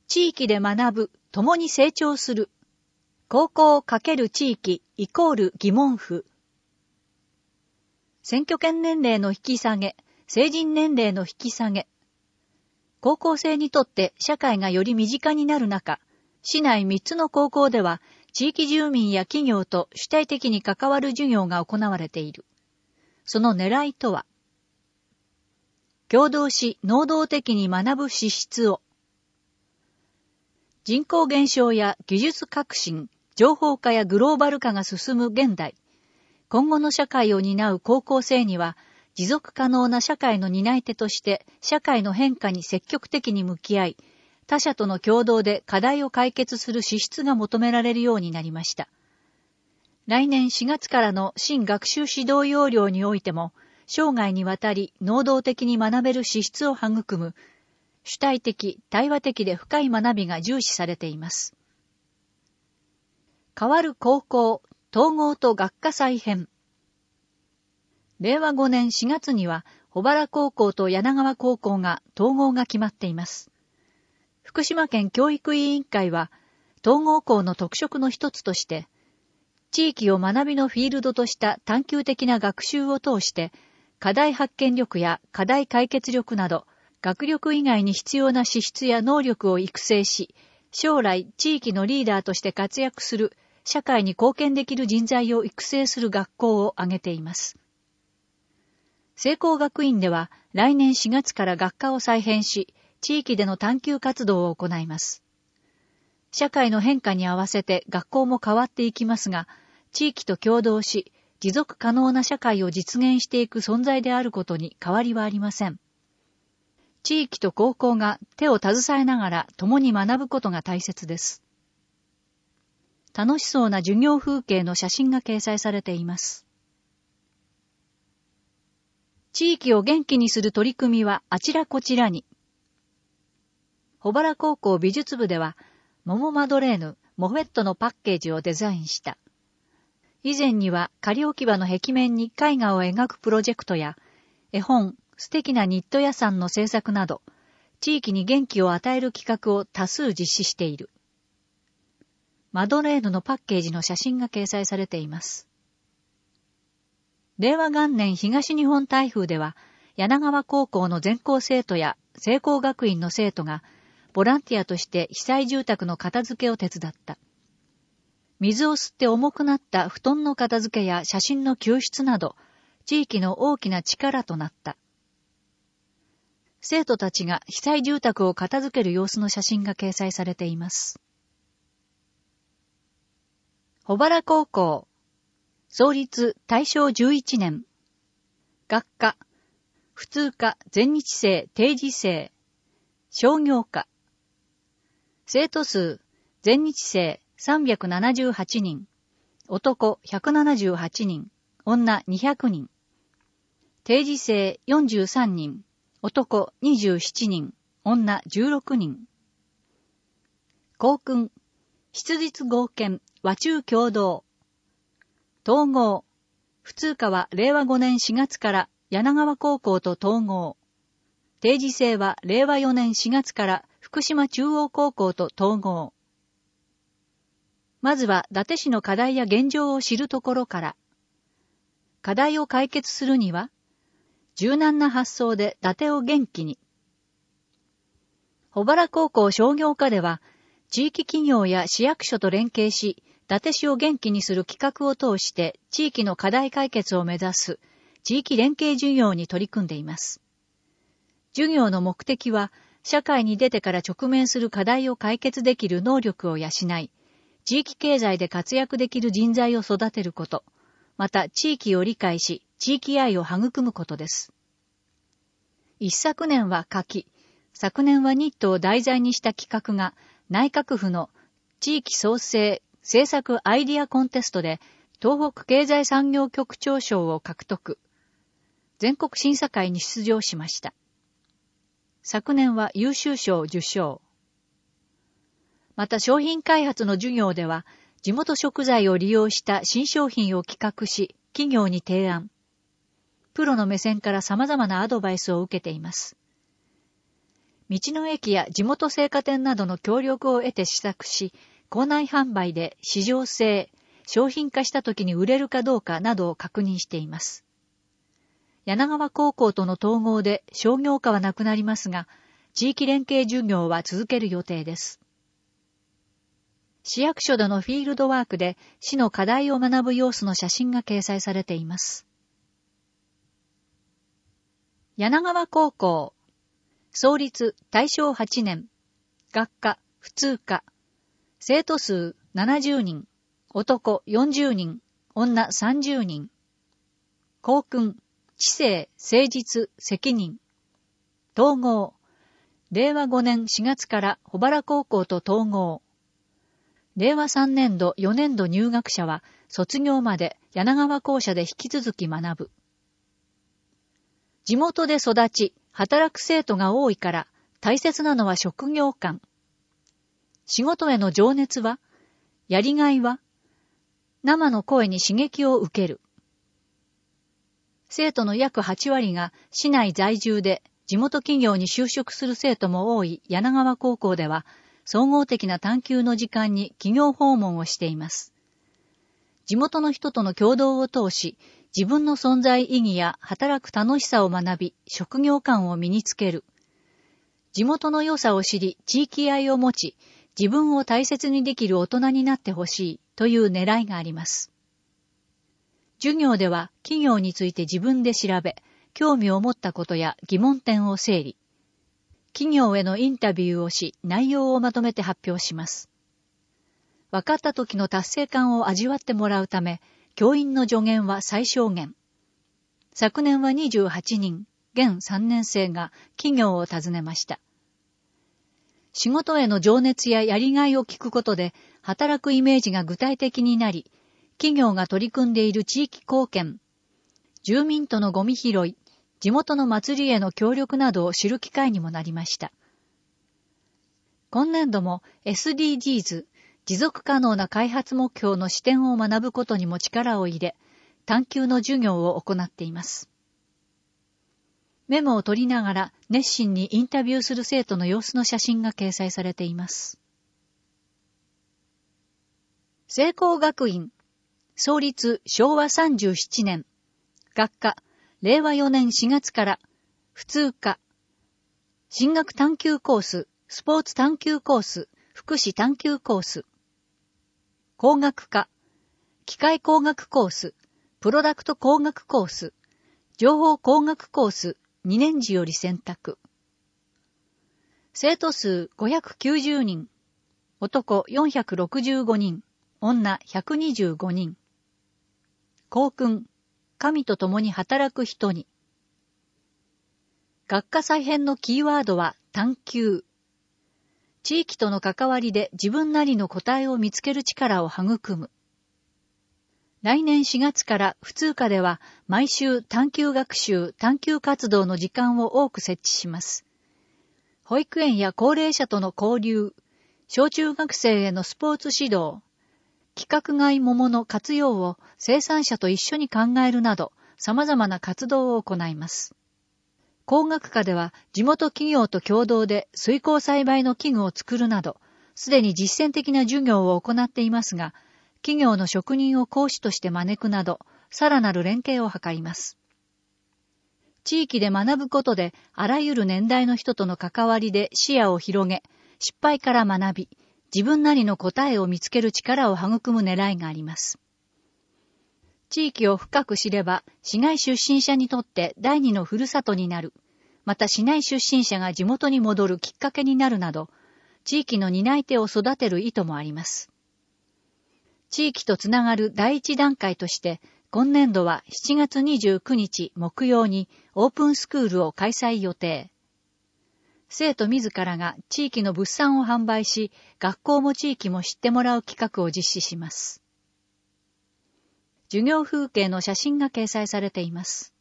地域で学ぶ、共に成長する。高校×地域=疑問符。選挙権年齢の引き下げ、成人年齢の引き下げ。高校生にとって社会がより身近になる中、市内3つの高校では、地域住民や企業と主体的に関わる授業が行われている。その狙いとは、共同し能動的に学ぶ資質を。人口減少や技術革新、情報化やグローバル化が進む現代、今後の社会を担う高校生には、持続可能な社会の担い手として社会の変化に積極的に向き合い、他者との共同で課題を解決する資質が求められるようになりました。来年4月からの新学習指導要領においても、生涯にわたり能動的に学べる資質を育む、主体的、対話的で深い学びが重視されています。変わる高校、統合と学科再編。令和5年4月には、保原高校と柳川高校が統合が決まっています。福島県教育委員会は、統合校の特色の一つとして、地域を学びのフィールドとした探究的な学習を通して、課題発見力や課題解決力など、学力以外に必要な資質や能力を育成し、将来地域のリーダーとして活躍する、社会に貢献できる人材を育成する学校を挙げています。聖光学院では来年4月から学科を再編し、地域での探究活動を行います。社会の変化に合わせて学校も変わっていきますが、地域と協働し、持続可能な社会を実現していく存在であることに変わりはありません。地域と高校が手を携えながら共に学ぶことが大切です。楽しそうな授業風景の写真が掲載されています。地域を元気にする取り組みはあちらこちらに。保原高校美術部では、桃マドレーヌ、モフェットのパッケージをデザインした。以前には仮置き場の壁面に絵画を描くプロジェクトや、絵本、素敵なニット屋さんの制作など、地域に元気を与える企画を多数実施している。マドレーヌのパッケージの写真が掲載されています。令和元年東日本台風では、柳川高校の全校生徒や聖光学院の生徒が、ボランティアとして被災住宅の片付けを手伝った。水を吸って重くなった布団の片付けや写真の救出など、地域の大きな力となった。生徒たちが被災住宅を片付ける様子の写真が掲載されています。保原高校、創立大正11年。学科、普通科、全日制、定時制、商業科。生徒数、全日制378人、男178人、女200人。定時制43人、男27人、女16人。校訓、質実合憲、和中共同。統合、普通科は令和5年4月から柳川高校と統合。定時制は令和4年4月から福島中央高校と統合。まずは伊達市の課題や現状を知るところから。課題を解決するには、柔軟な発想で伊達を元気に。保原高校商業科では、地域企業や市役所と連携し、伊達市を元気にする企画を通して地域の課題解決を目指す地域連携授業に取り組んでいます。授業の目的は、社会に出てから直面する課題を解決できる能力を養い、地域経済で活躍できる人材を育てること、また地域を理解し、地域愛を育むことです。一昨年は夏季、昨年はニットを題材にした企画が、内閣府の地域創生政策アイディアコンテストで東北経済産業局長賞を獲得。全国審査会に出場しました。昨年は優秀賞を受賞。また商品開発の授業では地元食材を利用した新商品を企画し企業に提案。プロの目線から様々なアドバイスを受けています。 道の駅や地元青果店などの協力を得て試作し、校内販売で市場性、商品化した時に売れるかどうかなどを確認しています。柳川高校との統合で商業科はなくなりますが、地域連携授業は続ける予定です。市役所でのフィールドワークで市の課題を学ぶ様子の写真が掲載されています。柳川高校、創立大正8年、学科普通科、生徒数70人、男40人、女30人。校訓、知性、誠実、責任。統合、令和5年4月から保原高校と統合。令和3年度4年度入学者は卒業まで柳川校舎で引き続き学ぶ。地元で育ち、働く生徒が多いから大切なのは職業観。仕事への情熱は、やりがいは、生の声に刺激を受ける。生徒の約8割が市内在住で地元企業に就職する生徒も多い柳川高校では、総合的な探究の時間に企業訪問をしています。地元の人との共同を通し、自分の存在意義や働く楽しさを学び、職業観を身につける。地元の良さを知り、地域愛を持ち、自分を大切にできる大人になってほしいという狙いがあります。授業では企業について自分で調べ、興味を持ったことや疑問点を整理。企業へのインタビューをし、内容をまとめて発表します。分かった時の達成感を味わってもらうため、教員の助言は最小限。昨年は28人、現3年生が企業を訪ねました。仕事への情熱ややりがいを聞くことで、働くイメージが具体的になり、企業が取り組んでいる地域貢献、住民とのゴミ拾い、地元の祭りへの協力などを知る機会にもなりました。今年度も SDGs、持続可能な開発目標の視点を学ぶことにも力を入れ、探究の授業を行っています。メモを取りながら熱心にインタビューする生徒の様子の写真が掲載されています。聖光学院、創立昭和37年、学科令和4年4月から普通科、進学探究コース、スポーツ探究コース、福祉探究コース、工学科、機械工学コース、プロダクト工学コース、情報工学コース2年次より選択。生徒数590人、男465人、女125人。校訓、神と共に働く人に。学科再編のキーワードは探究。地域との関わりで自分なりの答えを見つける力を育む。来年4月から普通科では毎週探究学習、探究活動の時間を多く設置します。保育園や高齢者との交流、小中学生へのスポーツ指導、規格外桃の活用を生産者と一緒に考えるなど様々な活動を行います。工学科では地元企業と共同で水耕栽培の器具を作るなど、すでに実践的な授業を行っていますが、企業の職人を講師として招くなど、さらなる連携を図ります。地域で学ぶことで、あらゆる年代の人との関わりで視野を広げ、失敗から学び、自分なりの答えを見つける力を育む狙いがあります。地域を深く知れば、市外出身者にとって第二のふるさとになる。また市内出身者が地元に戻るきっかけになるなど、地域の担い手を育てる意図もあります。地域とつながる第一段階として、今年度は7月29日木曜にオープンスクールを開催予定。生徒自らが地域の物産を販売し、学校も地域も知ってもらう企画を実施します。授業風景の写真が掲載されています。